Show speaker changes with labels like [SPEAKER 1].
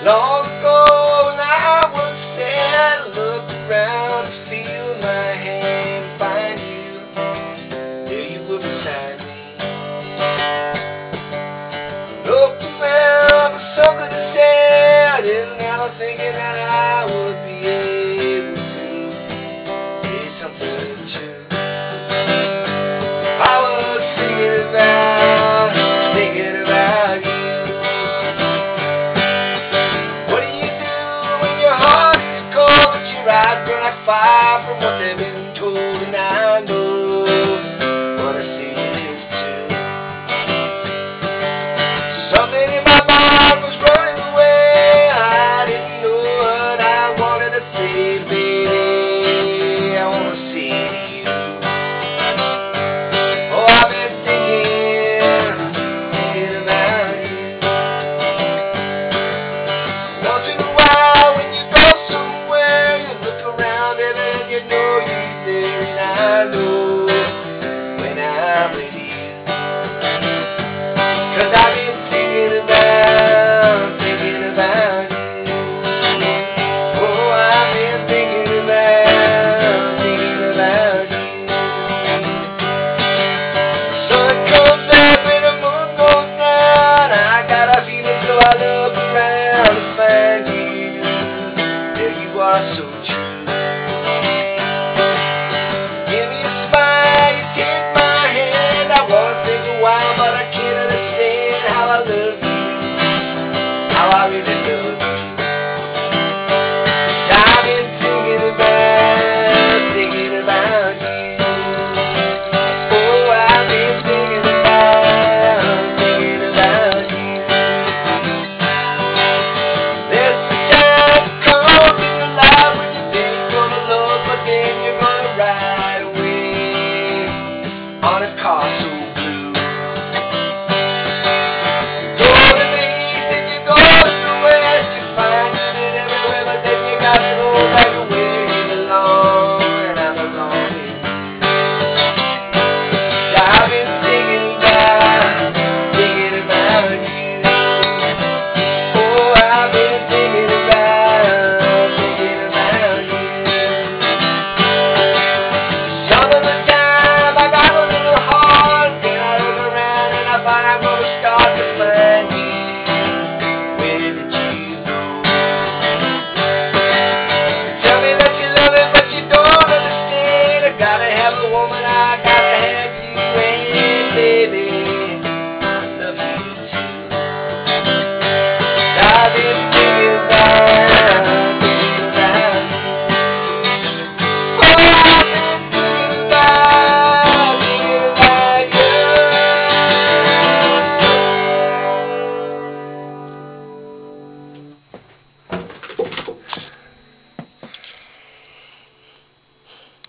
[SPEAKER 1] Long ago when I was sad, I looked around to feel my hand find you. There you were beside me. Looked around for something to say. I didn't ever thinking that I would be able to say something true. I was thinking about you. What do you do when your heart is cold, but your eyes burn like fire from what they've been told? And I know what I say is true. Something in my mind was running away. I didn't know what I wanted to say, baby. I want to say to you, oh, I've been thinking about you. Once in a while when you go somewhere, you look around and then you know you're there. And I know when I'm with you, 'cause I've been thinking about you. Oh, I've been thinking about you. The sun comes up and the moon goes down. I got a feeling so I look around to find you. There you are, so true. Give me a smile, you take my hand. I wanna think a while, but I can't understand how I love you, how I really love you. 'Cause I've been thinking about you. Oh, I've been thinking about you. There's the time comes in your life when you think you're gonna love, but then you're gonna ride away on a car so